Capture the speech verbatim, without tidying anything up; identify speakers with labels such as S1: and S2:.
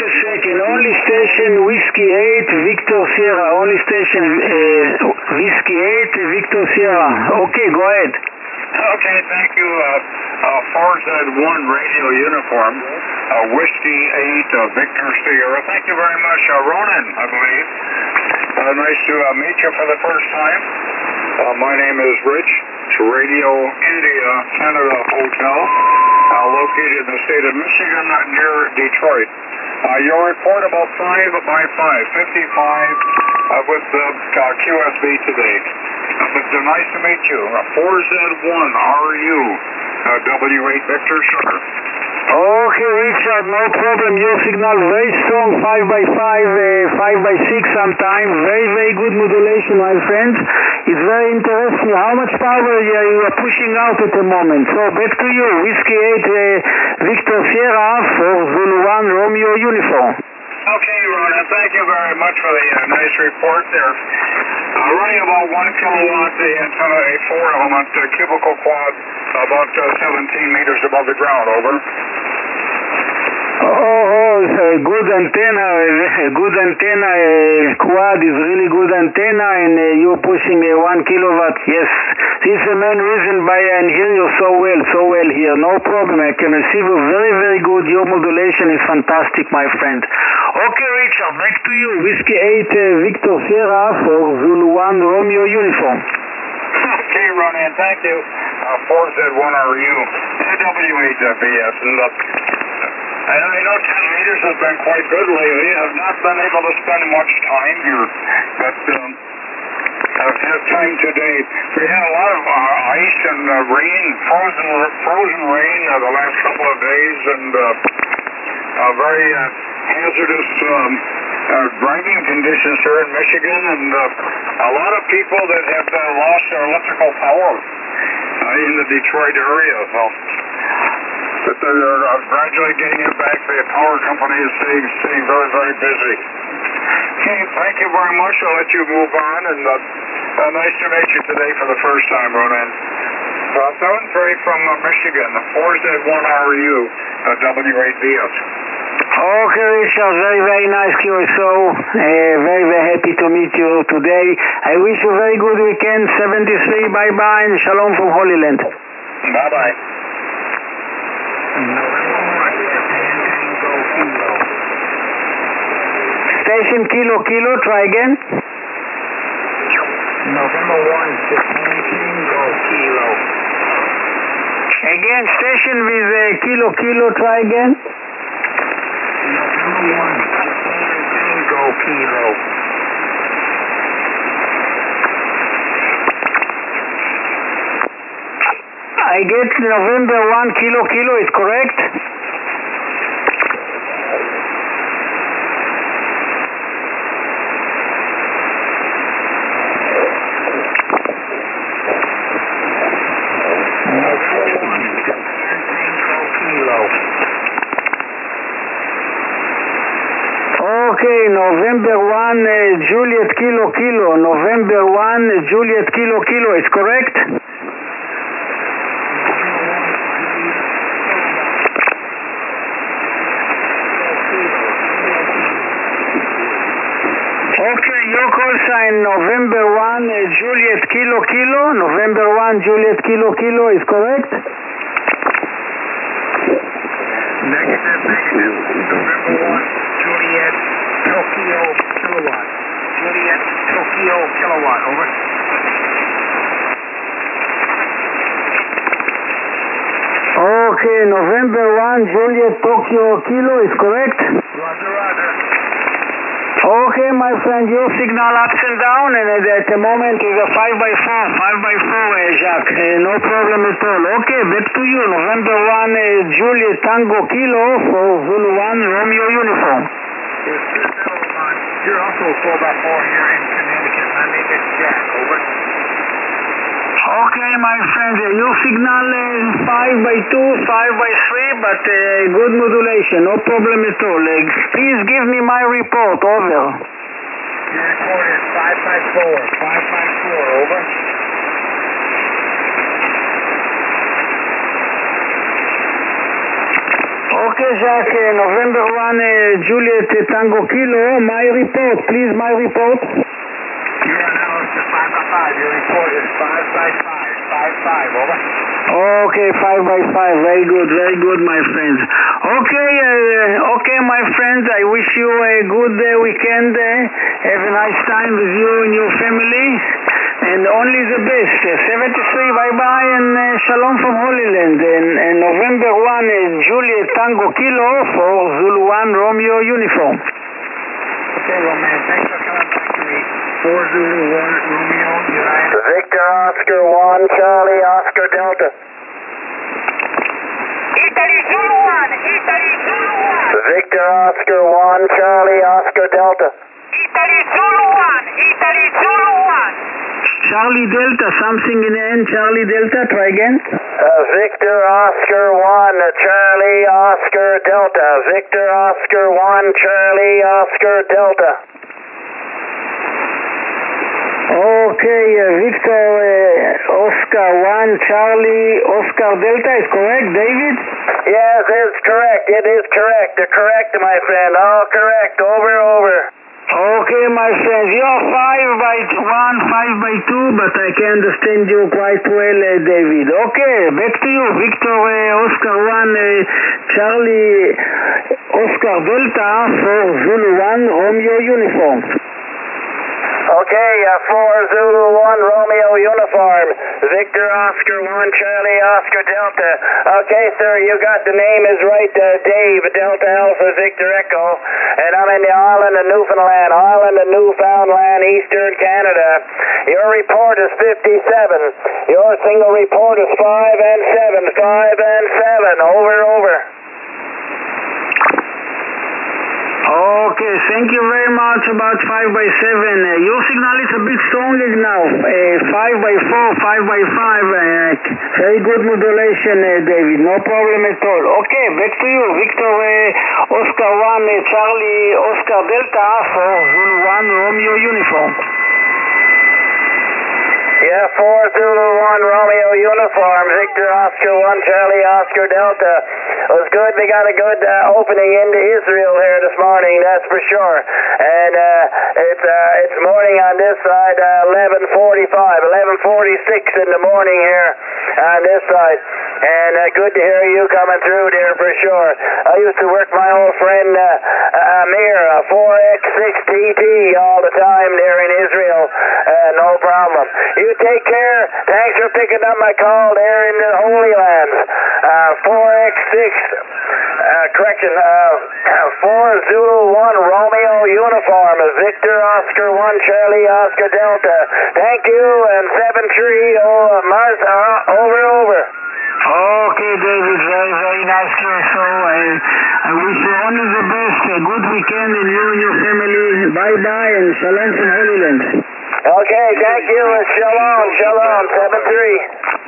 S1: a second. Only station Whiskey eight, Victor Sierra. Only station uh, Whiskey eight, Victor Sierra. Okay, go ahead.
S2: Okay, thank you. Uh, uh, four Z one radio uniform, uh, Whiskey eight, uh, Victor Sierra. Thank you very much. Uh, Ronan, I believe. Uh, nice to uh, meet you for the first time. Uh, my name is Rich. It's Radio India Canada Hotel, uh, located in the state of Michigan, near Detroit. Uh, your report about five by five, fifty-five uh, with the uh, Q S B today. Uh, but uh, nice to meet you. Uh, four Z one R U, uh, W eight Victor, sure.
S1: Okay, Richard, no problem. Your signal very strong, five by five, uh, five by six sometimes. Very, very good modulation, my friends. It's very interesting how much power uh, you are pushing out at the moment. So back to you, Whiskey eight, uh, Victor Sierra for Zulu one Romeo uniform.
S2: Okay, Ronan, thank you very much for the uh, nice report there. Uh, running about one kilowatt, the antenna, a four element uh, cubicle quad, about uh, seventeen meters above the ground, over.
S1: Oh, oh, it's a good antenna, a good antenna, uh, quad is really good antenna, and uh, you're pushing a uh, one kilowatt, yes. This is the main reason why I hear you so well, so well here, no problem, I can receive you very, very good, your modulation is fantastic, my friend. Okay, Richard, back to you, Whiskey eight, uh, Victor Sierra for Zulu one Romeo uniform.
S2: Okay, Ronan, thank you. Uh, four Z one R U, W eight B S, and uh, I know ten meters has been quite good lately. I've not been able to spend much time here, but um, I've had time today. We had a lot of uh, ice and uh, rain, frozen frozen rain uh, the last couple of days, and uh, uh, very uh, hazardous um, uh, driving conditions here in Michigan, and uh, a lot of people that have uh, lost their electrical power uh, in the Detroit area. So. But they're uh, gradually getting it back. The power company is staying, staying very, very busy. Okay, thank you very much. I'll let you move on, and uh, uh, nice to meet you today for the first time, Ronan. Uh, seven three from uh, Michigan, four Z one R U, uh, W eight B S.
S1: Okay, Richard, very, very nice Q S O. Uh, very, very happy to meet you today. I wish you a very good weekend. seventy-three, bye-bye, and shalom from Holy Land.
S2: Bye-bye.
S1: Station Kilo Kilo, try again.
S3: November one, Japan Tango Kilo.
S1: Again, station with uh, Kilo Kilo, try again.
S3: November one, Japan Tango Kilo.
S1: I get November one, Kilo Kilo, is correct? Okay, November one, uh, Juliet Kilo Kilo. November one, uh, Juliet Kilo Kilo, is correct? Okay, your call sign November one, uh, Juliet Kilo Kilo. November one, Juliet Kilo Kilo, is correct?
S3: Negative, negative. November one, Juliet Tokyo Kilowatt. Juliet Tokyo Kilowatt, over.
S1: Okay, November one, Juliet Tokyo Kilo, is correct?
S3: Roger, roger.
S1: Okay, my friend, your signal ups and down, and at, at the moment is a five by four, five by four, uh, Jacques, uh, no problem at all. Okay, back to you, November one, uh, Juliet Tango Kilo for Zulu one, Romeo uniform.
S3: You're also four by four here in Connecticut. My name is Jack, over.
S1: Okay, my friend, uh, your signal is five by two, five by three, but uh, good modulation, no problem at all. Uh, please give me my report, over.
S3: Your report is five by four, five by four, over.
S1: Okay, Jack, uh, November one, uh, Juliet uh, Tango Kilo, my report, please, my report.
S3: You are now up to five by five. Your report is five by five. Five five. Over.
S1: Okay, five by five. Very good, very good, my friends. Okay, uh, okay, my friends. I wish you a good uh, weekend. Uh, have a nice time with you and your family, and only the best. Uh, seventy-three, bye bye, and uh, shalom from Holy Land. And, and November one, uh, Juliet Tango Kilo for Zulu one Romeo uniform.
S3: Okay, Roman. Thanks for coming back to me. Four Zulu one Romeo United.
S2: Victor Oscar one, Charlie Oscar Delta.
S4: Italy Zulu one, Italy Zulu one.
S2: Victor Oscar one, Charlie Oscar Delta.
S4: Italy Zulu one, Italy Zulu one.
S1: Charlie Delta, something in the end. Charlie Delta, try again.
S2: Uh, Victor Oscar one, Charlie Oscar Delta. Victor Oscar one, Charlie Oscar Delta.
S1: Okay, uh, Victor uh, Oscar one, Charlie Oscar Delta is correct, David?
S2: Yes, it's correct. It is correct. Uh, correct, my friend. All correct. Over, over.
S1: Okay, my friends, you are five by one, five by two, but I can understand you quite well, uh, David. Okay, back to you, Victor uh, Oscar one, uh, Charlie Oscar Delta for Zulu one, Romeo uniform.
S2: Okay, uh, four Zulu one Romeo uniform. Victor Oscar one, Charlie Oscar Delta. Okay, sir, you got the name is right, uh, Dave Delta Alpha Victor Echo, and I'm in the island of Newfoundland, island of Newfoundland, Eastern Canada. Your report is fifty-seven. Your single report is five and seven, five and seven. Over, over.
S1: Okay, thank you very much about five by seven. Uh, your signal is a bit stronger now. Uh, five by four, five by five. Uh, very good modulation, uh, David. No problem at all. Okay, back to you. Victor uh, Oscar one, uh, Charlie Oscar Delta for Zulu one Romeo uniform.
S2: Yeah, four Zulu one Romeo uniform, Victor Oscar one, Charlie Oscar Delta. It was good. We got a good uh, opening into Israel here this morning, that's for sure. And uh, it's uh, it's morning on this side, uh, eleven forty-five, eleven forty-six in the morning here on this side. And uh, good to hear you coming through there for sure. I used to work my old friend uh, Amir, uh, four X six T T all the time there in Israel. Uh, no problem. You take care. Thanks for picking up my call there in the Holy Lands. Uh, four X six, uh, correction, uh, four Zulu one Romeo uniform, Victor Oscar one, Charlie Oscar Delta. Thank you, and seven three, oh, Mars, uh, over, over.
S1: Okay, David, very, very nice here. So I, I wish you only the best. A good weekend and you and your family. Bye-bye and shalom from Holy Land.
S2: Okay, thank you, and shalom, shalom, seven three.